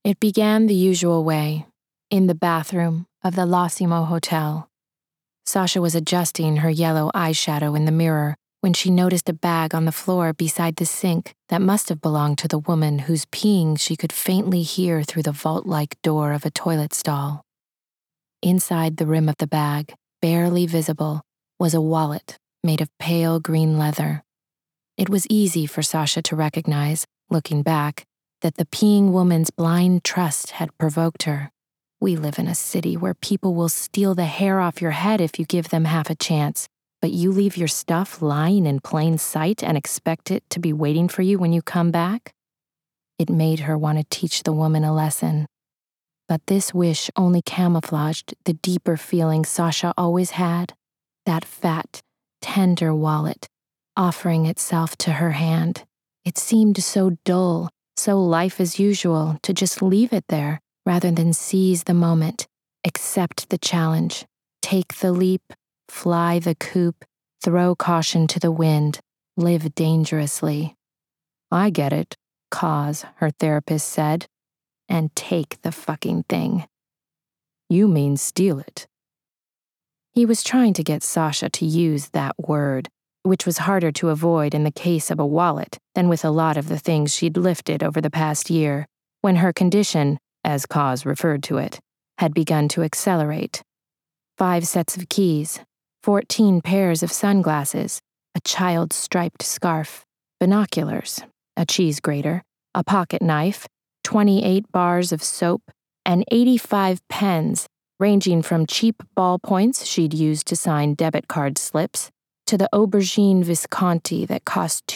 It began the usual way, in the bathroom of the L'Ossimo Hotel. Sasha was adjusting her yellow eyeshadow in the mirror when she noticed a bag on the floor beside the sink that must have belonged to the woman whose peeing she could faintly hear through the vault-like door of a toilet stall. Inside the rim of the bag, barely visible, was a wallet made of pale green leather. It was easy for Sasha to recognize, looking back, that the peeing woman's blind trust had provoked her. We live in a city where people will steal the hair off your head if you give them half a chance, but you leave your stuff lying in plain sight and expect it to be waiting for you when you come back? It made her want to teach the woman a lesson. But this wish only camouflaged the deeper feeling Sasha always had, that fat, tender wallet, offering itself to her hand. It seemed so dull, so life as usual, to just leave it there, rather than seize the moment, accept the challenge, take the leap, fly the coop, throw caution to the wind, live dangerously. I get it, Cause, her therapist said, and take the fucking thing. You mean steal it. He was trying to get Sasha to use that word, which was harder to avoid in the case of a wallet than with a lot of the things she'd lifted over the past year, when her condition, as Cause referred to it, had begun to accelerate. 5 sets of keys, 14 pairs of sunglasses, a child's striped scarf, binoculars, a cheese grater, a pocket knife, 28 bars of soap, and 85 pens, ranging from cheap ballpoints she'd used to sign debit card slips to the Aubergine Visconti that cost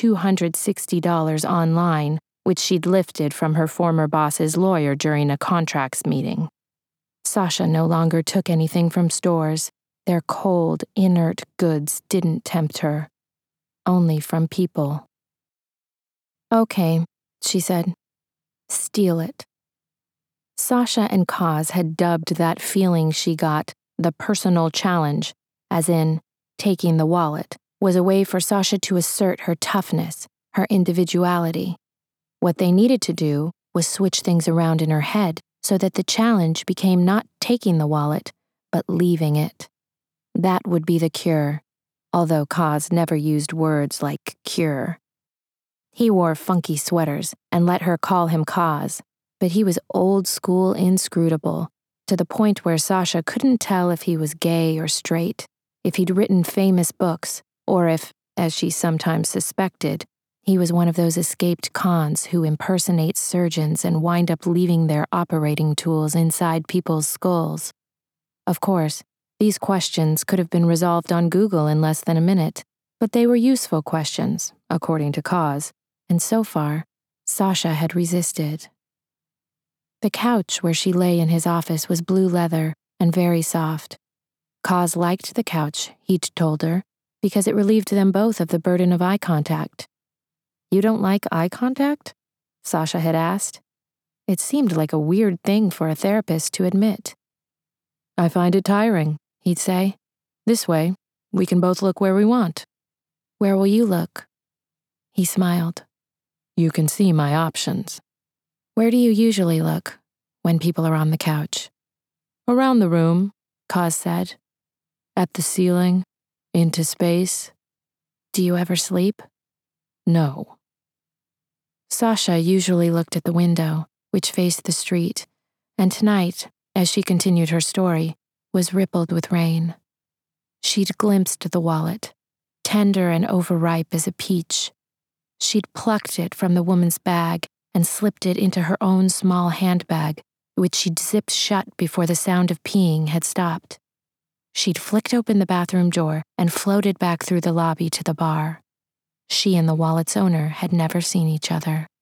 $260 online, which she'd lifted from her former boss's lawyer during a contracts meeting. Sasha no longer took anything from stores. Their cold, inert goods didn't tempt her. Only from people. Okay, she said. Steal it. Sasha and Cause had dubbed that feeling she got the personal challenge, as in, taking the wallet was a way for Sasha to assert her toughness, her individuality. What they needed to do was switch things around in her head so that the challenge became not taking the wallet, but leaving it. That would be the cure, although Cause never used words like cure. He wore funky sweaters and let her call him Cause, but he was old school inscrutable, to the point where Sasha couldn't tell if he was gay or straight, if he'd written famous books, or if, as she sometimes suspected, he was one of those escaped cons who impersonate surgeons and wind up leaving their operating tools inside people's skulls. Of course, these questions could have been resolved on Google in less than a minute, but they were useful questions, according to Cause, and so far, Sasha had resisted. The couch where she lay in his office was blue leather and very soft. Cause liked the couch, he'd told her, because it relieved them both of the burden of eye contact. You don't like eye contact? Sasha had asked. It seemed like a weird thing for a therapist to admit. I find it tiring, he'd say. This way, we can both look where we want. Where will you look? He smiled. You can see my options. Where do you usually look when people are on the couch? Around the room, Cause said. At the ceiling, into space. Do you ever sleep? No. Sasha usually looked at the window, which faced the street, and tonight, as she continued her story, was rippled with rain. She'd glimpsed the wallet, tender and overripe as a peach. She'd plucked it from the woman's bag and slipped it into her own small handbag, which she'd zipped shut before the sound of peeing had stopped. She'd flicked open the bathroom door and floated back through the lobby to the bar. She and the wallet's owner had never seen each other.